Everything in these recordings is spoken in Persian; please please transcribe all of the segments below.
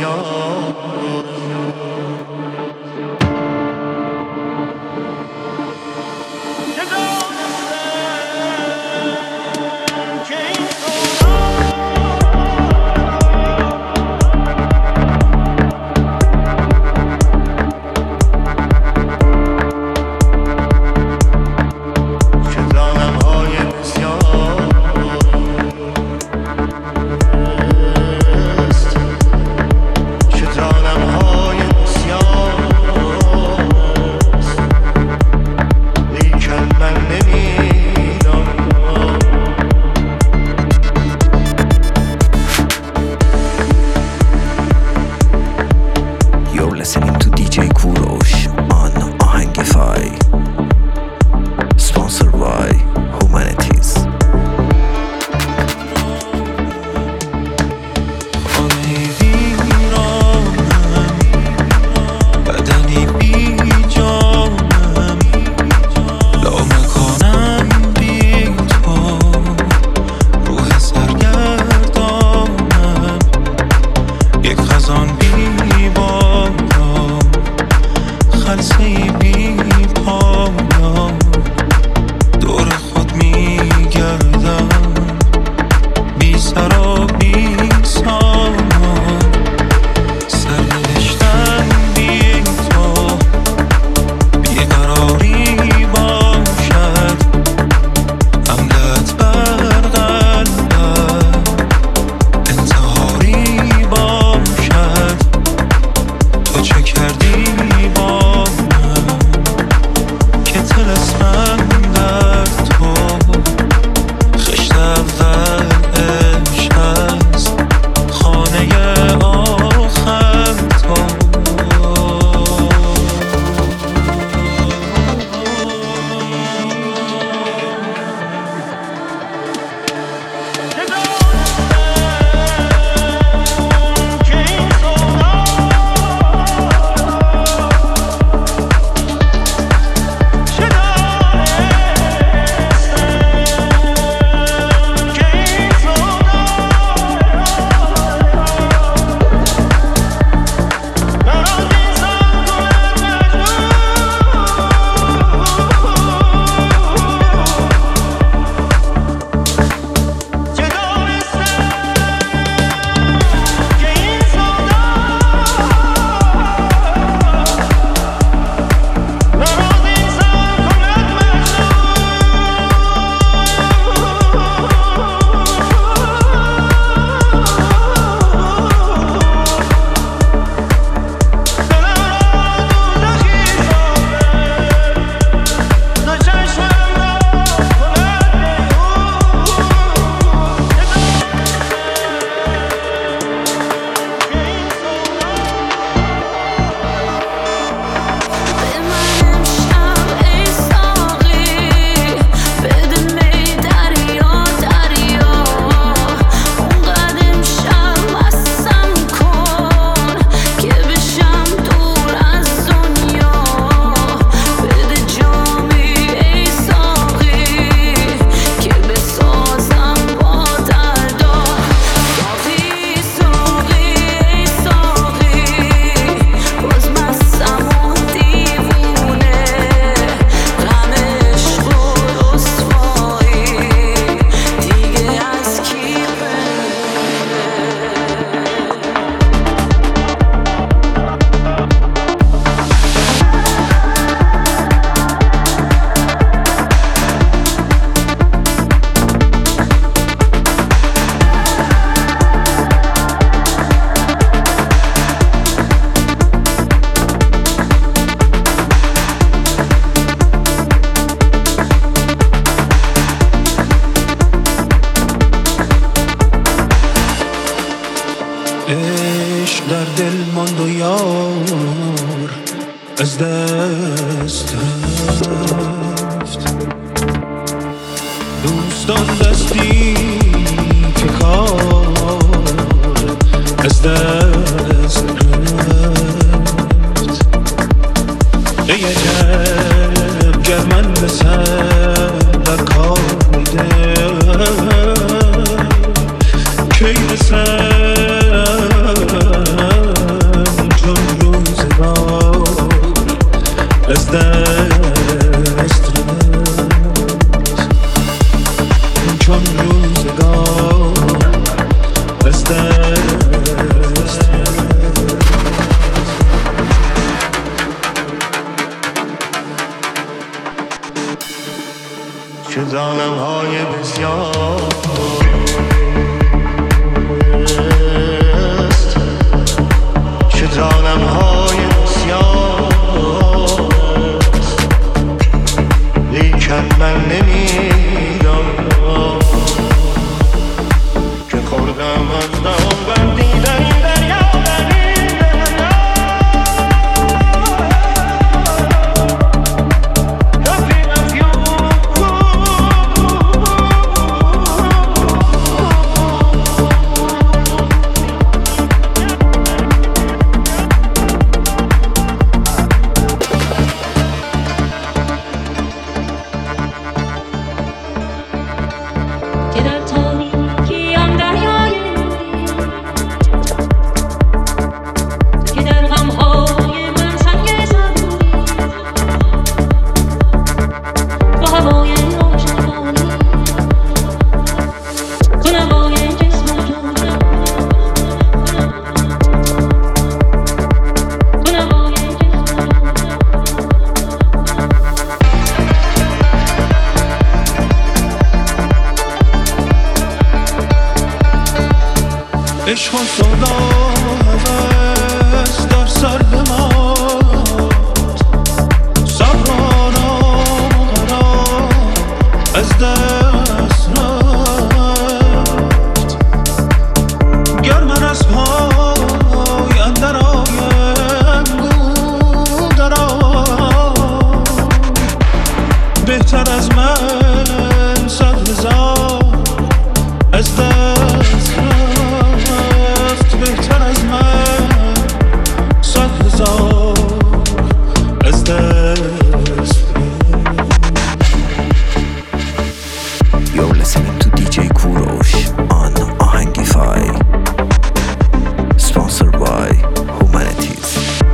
عشق در دل ماند و یار از دست رفت، دوستان دستی که کار از دست رفت. ای عجب گر من به سر در کار میدم کی رسم چه ظالم های بسیار است، چه ظالم های بسیار است، لیکن من نمیدانم که خوردم از دام بندیدن این دریا. عشق و سودا هوس در سر بماند، صبر و آرام و قرار از دست رفت. گر من از پای اندر آیم گو در آی، بهتر از من 100,000 از دست رفت. بهتر از من 100,000 از دست. You're listening to DJ Kurosh on Ahangify, sponsored by Humanities.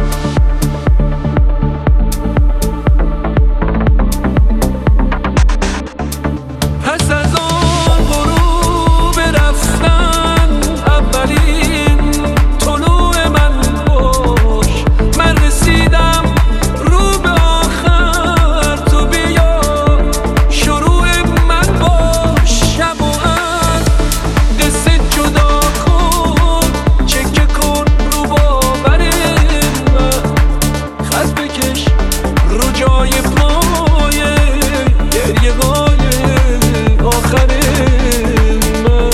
پس از آن غروب رفتن اولین طلوع من باش، من رسیدم رو به آخر، تو بیا شروع من باش. شب و از قصه جدا کن، چکه کن رو باور من، خط بکش رو جای پای گریه های آخر من.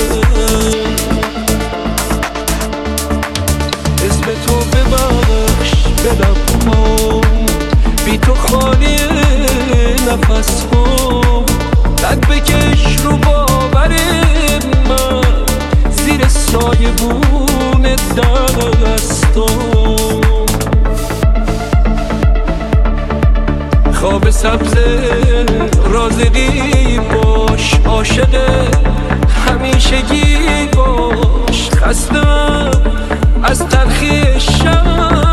اسم تو ببخش به لبهام، بی تو خالی نفس هم، قد بکش رو باور من، زیر سایه بون دستام. خواب سبز رازقی باش، عاشق همیشگی باش، خستم از تلخی شب